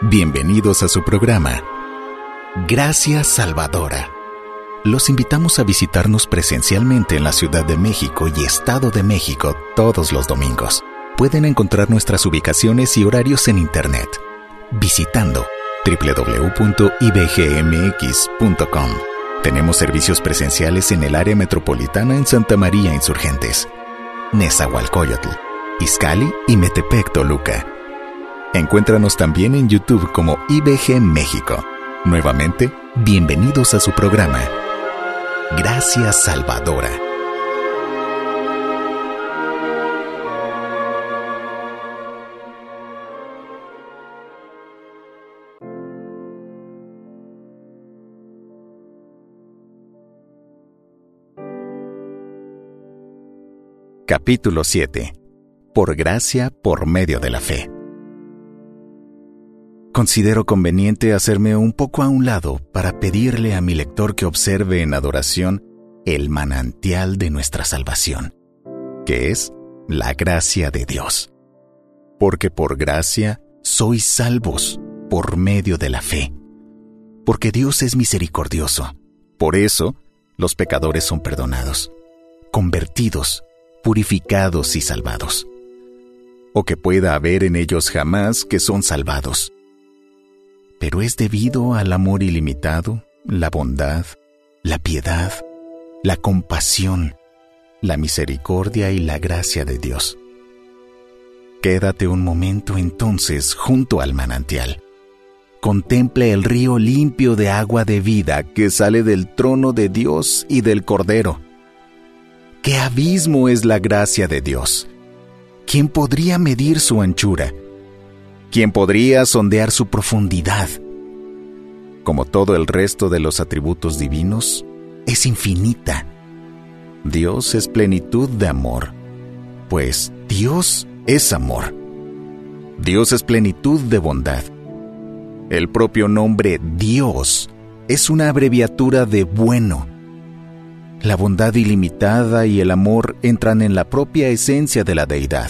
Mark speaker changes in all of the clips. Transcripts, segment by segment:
Speaker 1: Bienvenidos a su programa, Gracia Salvadora. Los invitamos a visitarnos presencialmente en la Ciudad de México y Estado de México todos los domingos. Pueden encontrar nuestras ubicaciones y horarios en Internet visitando www.ibgmx.com. Tenemos servicios presenciales en el área metropolitana en Santa María Insurgentes, Nezahualcóyotl, Izcalli y Metepec, Toluca. Encuéntranos también en YouTube como IBG México. Nuevamente, bienvenidos a su programa, Gracia Salvadora. Capítulo 7. Por gracia, por medio de la fe. Considero conveniente hacerme un poco a un lado para pedirle a mi lector que observe en adoración el manantial de nuestra salvación, que es la gracia de Dios. Porque por gracia sois salvos por medio de la fe. Porque Dios es misericordioso. Por eso los pecadores son perdonados, convertidos, purificados y salvados. O que pueda haber en ellos jamás que son salvados. Pero es debido al amor ilimitado, la bondad, la piedad, la compasión, la misericordia y la gracia de Dios. Quédate un momento entonces junto al manantial. Contempla el río limpio de agua de vida que sale del trono de Dios y del Cordero. ¡Qué abismo es la gracia de Dios! ¿Quién podría medir su anchura? ¿Quién podría sondear su profundidad? Como todo el resto de los atributos divinos, es infinita. Dios es plenitud de amor, pues Dios es amor. Dios es plenitud de bondad. El propio nombre Dios es una abreviatura de bueno. La bondad ilimitada y el amor entran en la propia esencia de la deidad.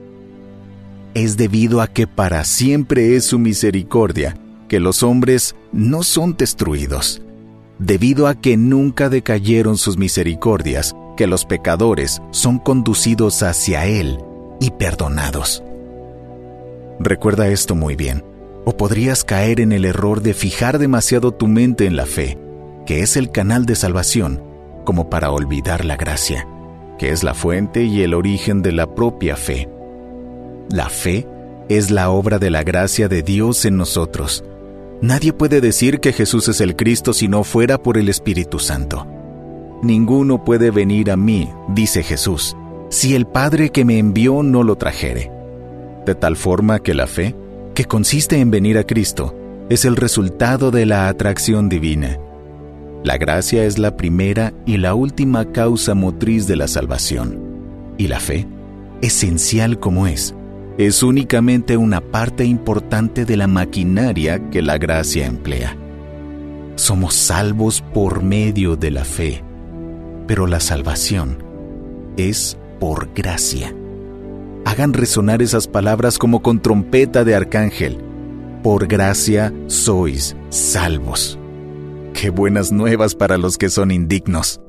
Speaker 1: Es debido a que para siempre es su misericordia que los hombres no son destruidos, debido a que nunca decayeron sus misericordias, que los pecadores son conducidos hacia Él y perdonados. Recuerda esto muy bien, o podrías caer en el error de fijar demasiado tu mente en la fe, que es el canal de salvación, como para olvidar la gracia, que es la fuente y el origen de la propia fe. La fe es la obra de la gracia de Dios en nosotros. Nadie puede decir que Jesús es el Cristo si no fuera por el Espíritu Santo. Ninguno puede venir a mí, dice Jesús, si el Padre que me envió no lo trajere. De tal forma que la fe, que consiste en venir a Cristo, es el resultado de la atracción divina. La gracia es la primera y la última causa motriz de la salvación. Y la fe, esencial como es únicamente una parte importante de la maquinaria que la gracia emplea. Somos salvos por medio de la fe, pero la salvación es por gracia. Hagan resonar esas palabras como con trompeta de arcángel. Por gracia sois salvos. ¡Qué buenas nuevas para los que son indignos!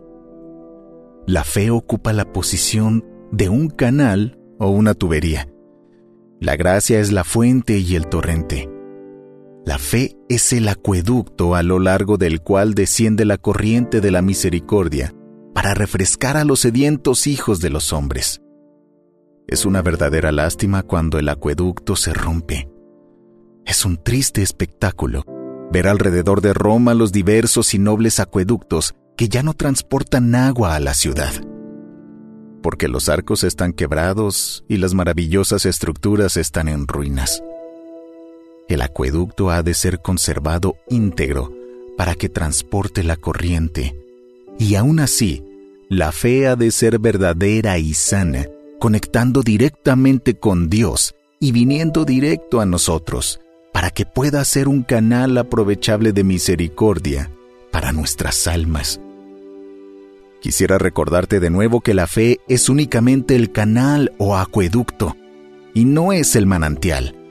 Speaker 1: La fe ocupa la posición de un canal o una tubería. La gracia es la fuente y el torrente. La fe es el acueducto a lo largo del cual desciende la corriente de la misericordia para refrescar a los sedientos hijos de los hombres. Es una verdadera lástima cuando el acueducto se rompe. Es un triste espectáculo ver alrededor de Roma los diversos y nobles acueductos que ya no transportan agua a la ciudad. Porque los arcos están quebrados y las maravillosas estructuras están en ruinas. El acueducto ha de ser conservado íntegro para que transporte la corriente, y aún así, la fe ha de ser verdadera y sana, conectando directamente con Dios y viniendo directo a nosotros, para que pueda ser un canal aprovechable de misericordia para nuestras almas. Quisiera recordarte de nuevo que la fe es únicamente el canal o acueducto, y no es el manantial.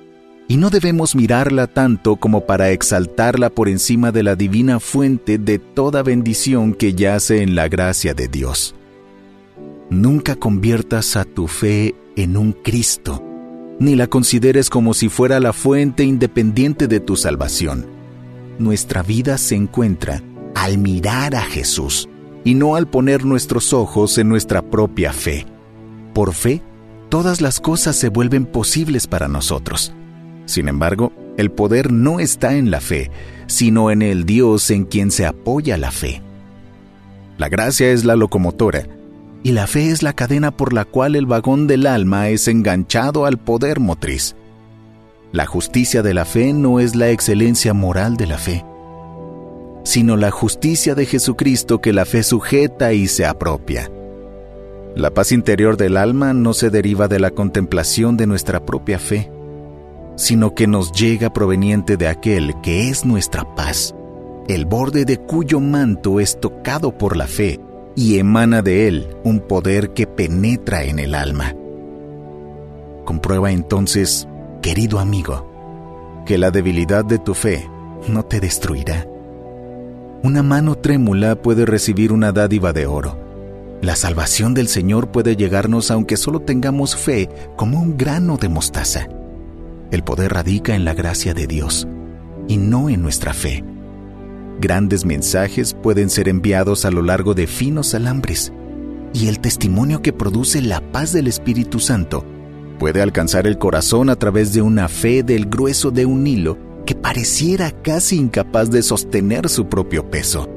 Speaker 1: y no debemos mirarla tanto como para exaltarla por encima de la divina fuente de toda bendición que yace en la gracia de Dios. Nunca conviertas a tu fe en un Cristo, ni la consideres como si fuera la fuente independiente de tu salvación. Nuestra vida se encuentra al mirar a Jesús y no al poner nuestros ojos en nuestra propia fe. Por fe, todas las cosas se vuelven posibles para nosotros. Sin embargo, el poder no está en la fe, sino en el Dios en quien se apoya la fe. La gracia es la locomotora, y la fe es la cadena por la cual el vagón del alma es enganchado al poder motriz. La justicia de la fe no es la excelencia moral de la fe, sino la justicia de Jesucristo que la fe sujeta y se apropia. La paz interior del alma no se deriva de la contemplación de nuestra propia fe, sino que nos llega proveniente de aquel que es nuestra paz, el borde de cuyo manto es tocado por la fe y emana de él un poder que penetra en el alma. Comprueba entonces, querido amigo, que la debilidad de tu fe no te destruirá. Una mano trémula puede recibir una dádiva de oro. La salvación del Señor puede llegarnos aunque solo tengamos fe como un grano de mostaza. El poder radica en la gracia de Dios y no en nuestra fe. Grandes mensajes pueden ser enviados a lo largo de finos alambres, y el testimonio que produce la paz del Espíritu Santo puede alcanzar el corazón a través de una fe del grueso de un hilo que pareciera casi incapaz de sostener su propio peso.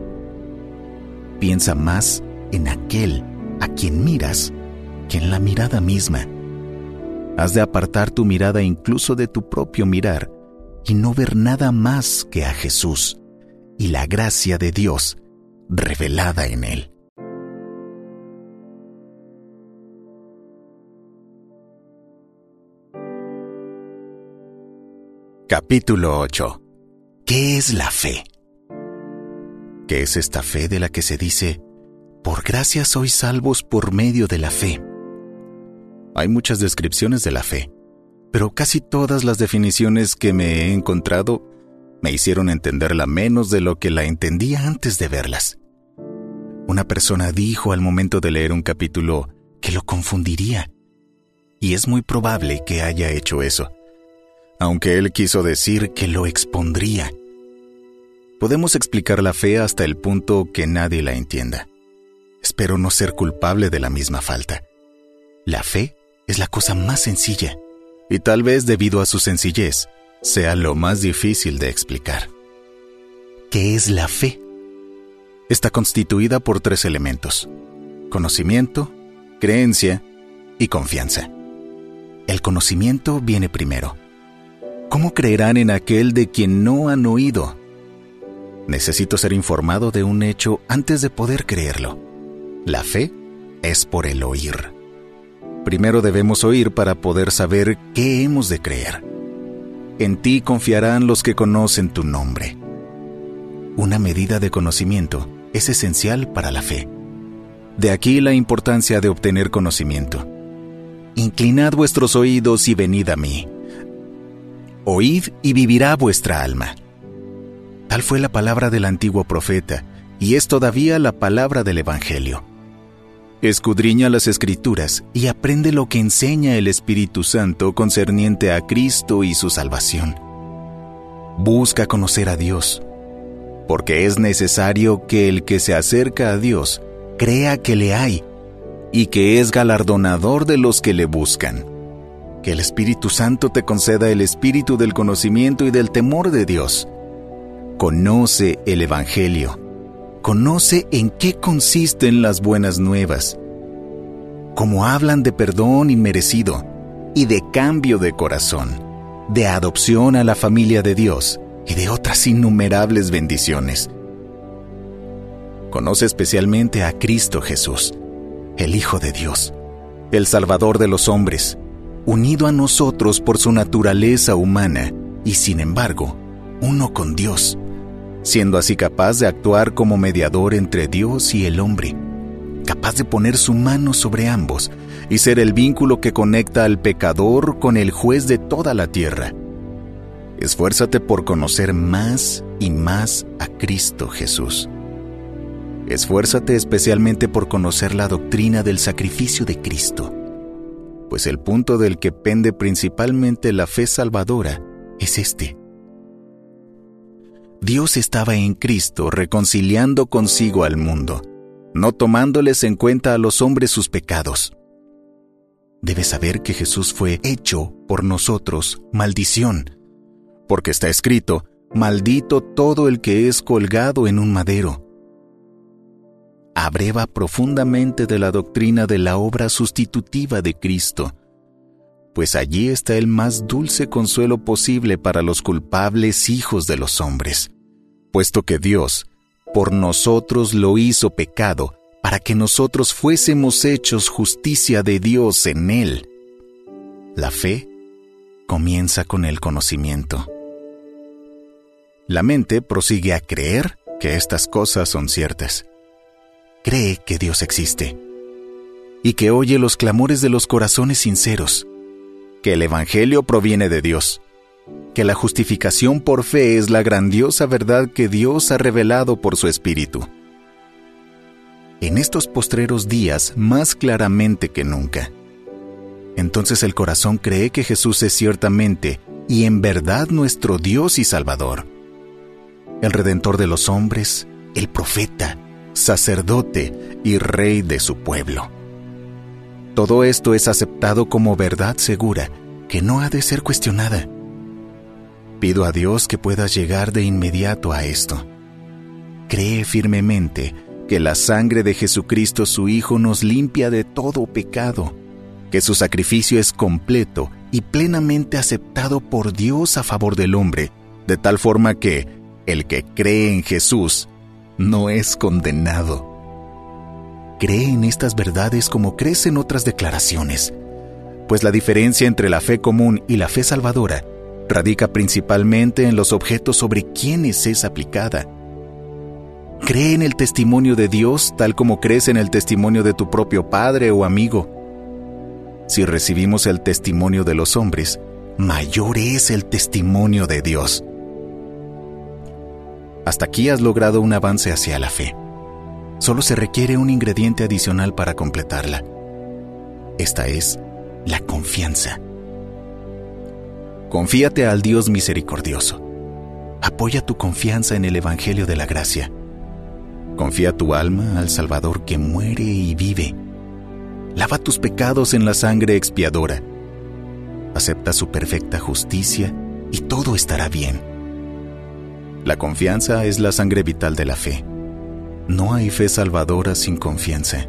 Speaker 1: Piensa más en aquel a quien miras que en la mirada misma. Has de apartar tu mirada incluso de tu propio mirar y no ver nada más que a Jesús y la gracia de Dios revelada en él. Capítulo 8. ¿Qué es la fe? ¿Qué es esta fe de la que se dice, por gracia sois salvos por medio de la fe? Hay muchas descripciones de la fe, pero casi todas las definiciones que me he encontrado me hicieron entenderla menos de lo que la entendía antes de verlas. Una persona dijo al momento de leer un capítulo que lo confundiría, y es muy probable que haya hecho eso, aunque él quiso decir que lo expondría. Podemos explicar la fe hasta el punto que nadie la entienda. Espero no ser culpable de la misma falta. La fe es la cosa más sencilla, y tal vez debido a su sencillez, sea lo más difícil de explicar. ¿Qué es la fe? Está constituida por 3 elementos: conocimiento, creencia y confianza. El conocimiento viene primero. ¿Cómo creerán en aquel de quien no han oído? Necesito ser informado de un hecho antes de poder creerlo. La fe es por el oír. Primero debemos oír para poder saber qué hemos de creer. En ti confiarán los que conocen tu nombre. Una medida de conocimiento es esencial para la fe. De aquí la importancia de obtener conocimiento. Inclinad vuestros oídos y venid a mí. Oíd y vivirá vuestra alma. Tal fue la palabra del antiguo profeta, y es todavía la palabra del Evangelio. Escudriña las Escrituras y aprende lo que enseña el Espíritu Santo concerniente a Cristo y su salvación. Busca conocer a Dios, porque es necesario que el que se acerca a Dios crea que le hay y que es galardonador de los que le buscan. Que el Espíritu Santo te conceda el espíritu del conocimiento y del temor de Dios. Conoce el Evangelio. Conoce en qué consisten las buenas nuevas, cómo hablan de perdón inmerecido y de cambio de corazón, de adopción a la familia de Dios y de otras innumerables bendiciones. Conoce especialmente a Cristo Jesús, el Hijo de Dios, el Salvador de los hombres, unido a nosotros por su naturaleza humana y, sin embargo, uno con Dios, siendo así capaz de actuar como mediador entre Dios y el hombre, capaz de poner su mano sobre ambos y ser el vínculo que conecta al pecador con el juez de toda la tierra, Esfuérzate por conocer más y más a Cristo Jesús. Esfuérzate especialmente por conocer la doctrina del sacrificio de Cristo, pues el punto del que pende principalmente la fe salvadora es este. Dios estaba en Cristo reconciliando consigo al mundo, no tomándoles en cuenta a los hombres sus pecados. Debes saber que Jesús fue hecho por nosotros maldición, porque está escrito: maldito todo el que es colgado en un madero. Abreva profundamente de la doctrina de la obra sustitutiva de Cristo, pues allí está el más dulce consuelo posible para los culpables hijos de los hombres, puesto que Dios por nosotros lo hizo pecado, para que nosotros fuésemos hechos justicia de Dios en Él. La fe comienza con el conocimiento. La mente prosigue a creer que estas cosas son ciertas. Cree que Dios existe y que oye los clamores de los corazones sinceros, que el Evangelio proviene de Dios, que la justificación por fe es la grandiosa verdad que Dios ha revelado por su Espíritu. En estos postreros días, más claramente que nunca. Entonces el corazón cree que Jesús es ciertamente y en verdad nuestro Dios y Salvador, el Redentor de los hombres, el profeta, sacerdote y rey de su pueblo. Todo esto es aceptado como verdad segura, que no ha de ser cuestionada. Pido a Dios que puedas llegar de inmediato a esto. Cree firmemente que la sangre de Jesucristo su Hijo nos limpia de todo pecado, que su sacrificio es completo y plenamente aceptado por Dios a favor del hombre, de tal forma que el que cree en Jesús no es condenado. Cree en estas verdades como crees en otras declaraciones, pues la diferencia entre la fe común y la fe salvadora radica principalmente en los objetos sobre quienes es aplicada. Cree en el testimonio de Dios tal como crees en el testimonio de tu propio padre o amigo. Si recibimos el testimonio de los hombres, mayor es el testimonio de Dios. Hasta aquí has logrado un avance hacia la fe. Solo se requiere un ingrediente adicional para completarla. Esta es la confianza. Confíate al Dios misericordioso. Apoya tu confianza en el Evangelio de la gracia. Confía tu alma al Salvador que muere y vive. Lava tus pecados en la sangre expiadora. Acepta su perfecta justicia y todo estará bien. La confianza es la sangre vital de la fe. No hay fe salvadora sin confianza.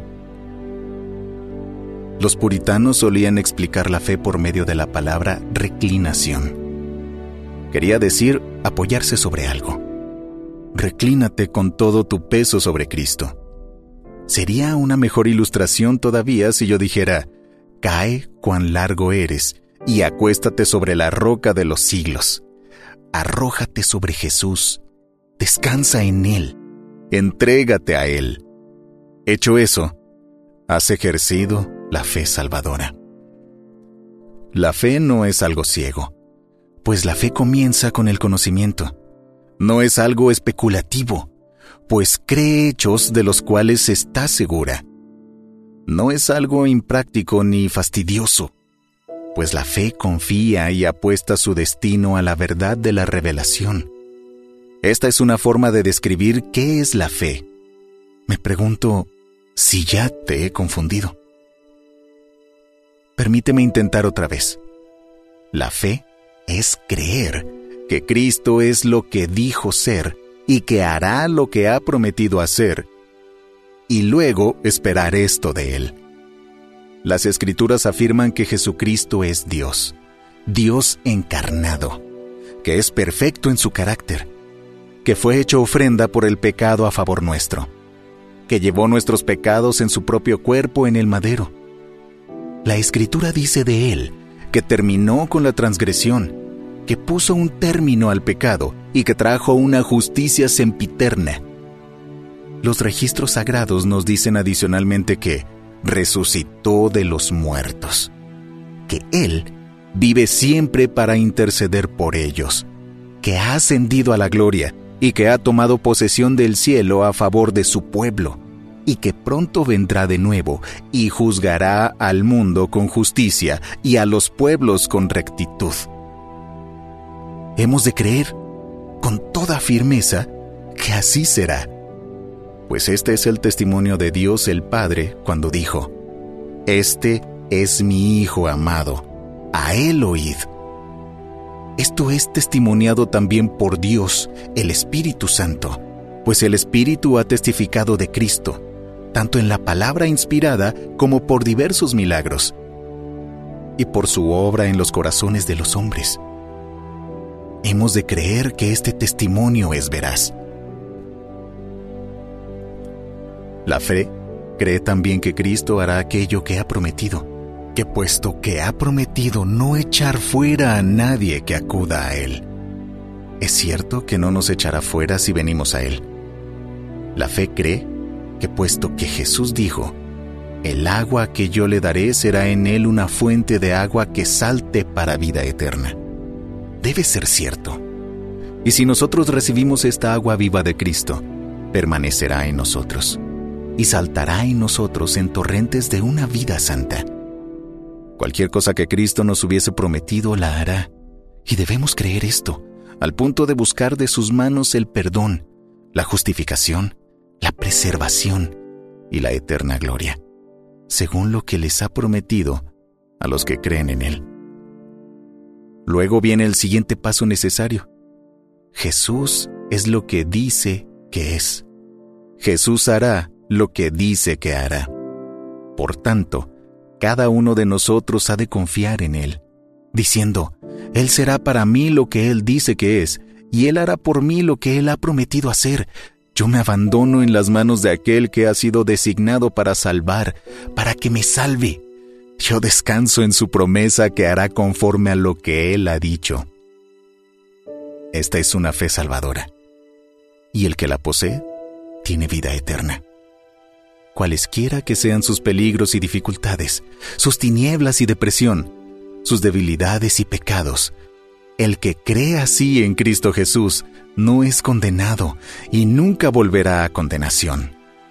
Speaker 1: Los puritanos solían explicar la fe por medio de la palabra reclinación. Quería decir apoyarse sobre algo. Reclínate con todo tu peso sobre Cristo. Sería una mejor ilustración todavía si yo dijera: cae cuán largo eres y acuéstate sobre la roca de los siglos. Arrójate sobre Jesús. Descansa en Él. Entrégate a Él. Hecho eso, has ejercido la fe salvadora. La fe no es algo ciego, pues la fe comienza con el conocimiento. No es algo especulativo, pues cree hechos de los cuales está segura. No es algo impráctico ni fastidioso, pues la fe confía y apuesta su destino a la verdad de la revelación. Esta es una forma de describir qué es la fe. Me pregunto si ya te he confundido. Permíteme intentar otra vez. La fe es creer que Cristo es lo que dijo ser y que hará lo que ha prometido hacer, y luego esperar esto de Él. Las Escrituras afirman que Jesucristo es Dios, Dios encarnado, que es perfecto en su carácter, que fue hecho ofrenda por el pecado a favor nuestro, que llevó nuestros pecados en su propio cuerpo en el madero. La Escritura dice de Él que terminó con la transgresión, que puso un término al pecado y que trajo una justicia sempiterna. Los registros sagrados nos dicen adicionalmente que resucitó de los muertos, que Él vive siempre para interceder por ellos, que ha ascendido a la gloria y que ha tomado posesión del cielo a favor de su pueblo, y que pronto vendrá de nuevo y juzgará al mundo con justicia y a los pueblos con rectitud. Hemos de creer con toda firmeza que así será, pues este es el testimonio de Dios el Padre cuando dijo: «Este es mi Hijo amado, a él oíd». Esto es testimoniado también por Dios, el Espíritu Santo, pues el Espíritu ha testificado de Cristo, tanto en la palabra inspirada como por diversos milagros, y por su obra en los corazones de los hombres. Hemos de creer que este testimonio es veraz. La fe cree también que Cristo hará aquello que ha prometido, que puesto que ha prometido no echar fuera a nadie que acuda a Él. Es cierto que no nos echará fuera si venimos a Él. La fe cree que puesto que Jesús dijo: «El agua que yo le daré será en él una fuente de agua que salte para vida eterna», debe ser cierto. Y si nosotros recibimos esta agua viva de Cristo, permanecerá en nosotros y saltará en nosotros en torrentes de una vida santa. Cualquier cosa que Cristo nos hubiese prometido la hará, y debemos creer esto, al punto de buscar de sus manos el perdón, la justificación, la preservación y la eterna gloria, según lo que les ha prometido a los que creen en Él. Luego viene el siguiente paso necesario. Jesús es lo que dice que es. Jesús hará lo que dice que hará. Por tanto, cada uno de nosotros ha de confiar en Él, diciendo: «Él será para mí lo que Él dice que es, y Él hará por mí lo que Él ha prometido hacer. Yo me abandono en las manos de aquel que ha sido designado para salvar, para que me salve. Yo descanso en su promesa que hará conforme a lo que Él ha dicho». Esta es una fe salvadora, y el que la posee tiene vida eterna. Cualesquiera que sean sus peligros y dificultades, sus tinieblas y depresión, sus debilidades y pecados, el que cree así en Cristo Jesús no es condenado y nunca volverá a condenación.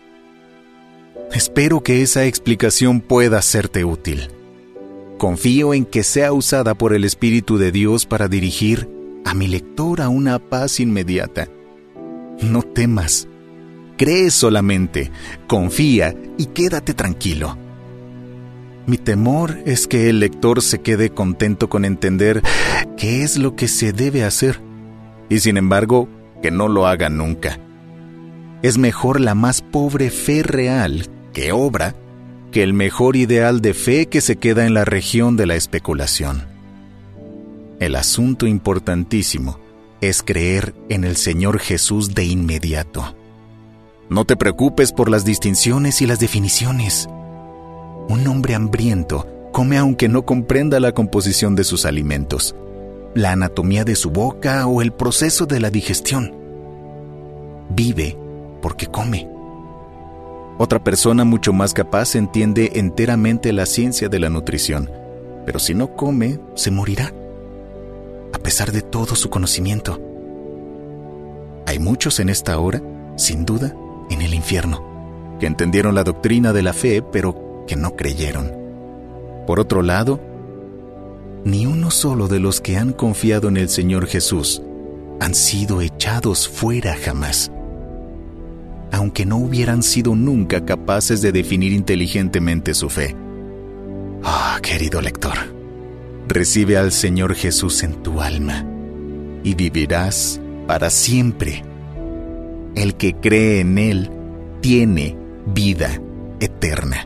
Speaker 1: Espero que esa explicación pueda serte útil. Confío en que sea usada por el Espíritu de Dios para dirigir a mi lector a una paz inmediata. No temas. Cree solamente, confía y quédate tranquilo. Mi temor es que el lector se quede contento con entender qué es lo que se debe hacer, y sin embargo, que no lo haga nunca. Es mejor la más pobre fe real que obra que el mejor ideal de fe que se queda en la región de la especulación. El asunto importantísimo es creer en el Señor Jesús de inmediato. No te preocupes por las distinciones y las definiciones. Un hombre hambriento come aunque no comprenda la composición de sus alimentos, la anatomía de su boca o el proceso de la digestión. Vive porque come. Otra persona mucho más capaz entiende enteramente la ciencia de la nutrición, pero si no come, se morirá, a pesar de todo su conocimiento. Hay muchos en esta hora, sin duda, en el infierno, que entendieron la doctrina de la fe, pero que no creyeron. Por otro lado, ni uno solo de los que han confiado en el Señor Jesús han sido echados fuera jamás, aunque no hubieran sido nunca capaces de definir inteligentemente su fe. Querido lector, recibe al Señor Jesús en tu alma y vivirás para siempre. El que cree en Él tiene vida eterna.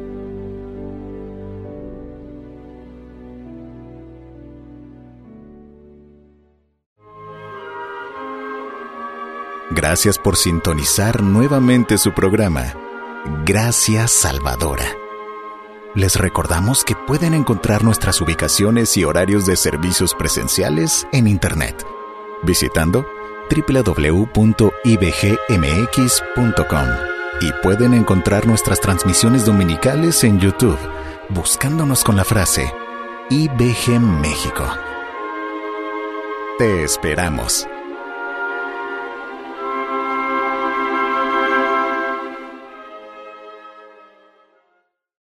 Speaker 1: Gracias por sintonizar nuevamente su programa, Gracia Salvadora. Les recordamos que pueden encontrar nuestras ubicaciones y horarios de servicios presenciales en Internet, visitando www.ibgmx.com, y pueden encontrar nuestras transmisiones dominicales en YouTube, buscándonos con la frase IBG México. Te esperamos.